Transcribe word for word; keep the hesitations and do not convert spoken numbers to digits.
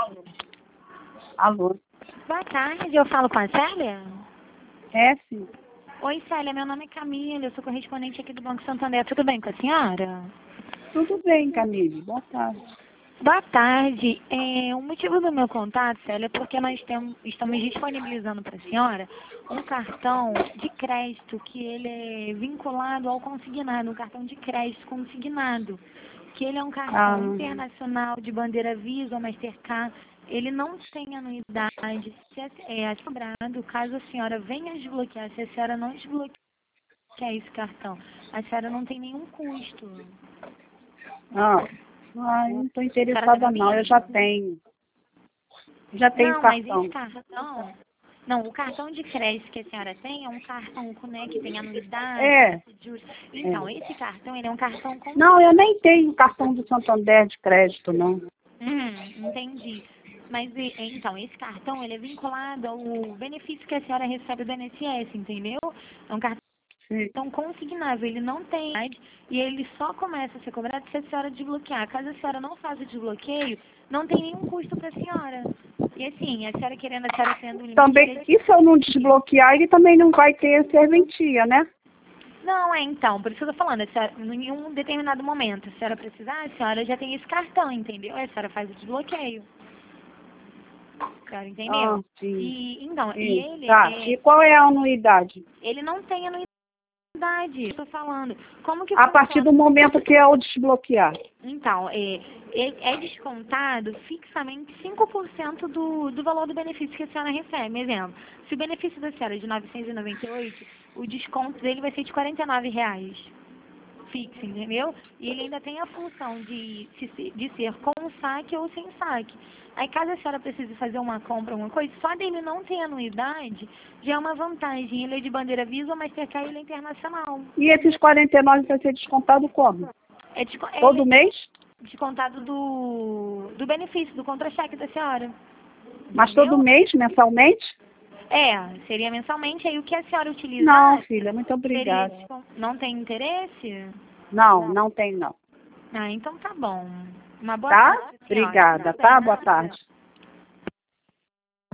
Alô? Boa tarde, eu falo com a Célia? É, sim. Oi, Célia, meu nome é Camila, eu sou correspondente aqui do Banco Santander. Tudo bem com a senhora? Tudo bem, Camille. Boa tarde. Boa tarde. É, o motivo do meu contato, Célia, é porque nós temos, estamos disponibilizando para a senhora um cartão de crédito que ele é vinculado ao consignado, um cartão de crédito consignado, que ele é um cartão Ah, internacional de bandeira Visa ou Mastercard. Ele não tem anuidade, se é, é cobrado, caso a senhora venha desbloquear, se a senhora não desbloquear esse cartão, a senhora não tem nenhum custo. ah, ah, eu não estou A senhora tá interessada me não, eu ouvindo? já tenho. Já tenho Não, mas cartão. esse cartão, não, o cartão de crédito que a senhora tem é um cartão, né, que tem anuidade, É, taxa de juros. Então, é. esse cartão, ele é um cartão com... Não, eu nem tenho cartão do Santander de crédito, não. Hum, entendi. Mas, e- então, esse cartão, ele é vinculado ao benefício que a senhora recebe do I N S S, entendeu? É um cartão Sim. consignável, ele não tem idade e ele só começa a ser cobrado se a senhora desbloquear. Caso a senhora não faça o desbloqueio, não tem nenhum custo para a senhora. E assim, a senhora querendo, a senhora tendo um limite... Também, ele- e se eu não desbloquear, ele também não vai ter serventia, né? Não, é então, por isso que eu tô falando, a senhora, em um determinado momento, se a senhora precisar, a senhora já tem esse cartão, entendeu? A senhora faz o desbloqueio. A senhora Ah, entendeu? sim. E, então, e Sim. ele, Tá. é, E qual é a anuidade? ele não tem anuidade, eu tô falando. Como que A partir funciona? do momento que eu desbloquear. Então, é, é, é descontado fixamente cinco por cento do, do valor do benefício que a senhora recebe. Exemplo, se o benefício da senhora é de novecentos e noventa e oito, o desconto dele vai ser de quarenta e nove reais. Fixo, entendeu? E ele ainda tem a função de, de, de ser com saque ou sem saque. Aí, caso a senhora precise fazer uma compra, alguma coisa, só dele não ter anuidade já é uma vantagem. Ele é de bandeira Visa, mas Mastercard ele é internacional. E esses quarenta e nove vai ser descontado como? É, desco- é Todo mês? descontado do, do benefício, do contra-cheque da senhora. Mas todo Entendeu? mês, mensalmente? É, seria mensalmente. Aí o que a senhora Não, utilizar filha, muito seria... obrigada. descon- Não tem interesse? Não, não tem não. Ah, então tá bom. Uma boa Tá? tarde, senhora. Obrigada, Tudo bem, tá? Boa nada. tarde.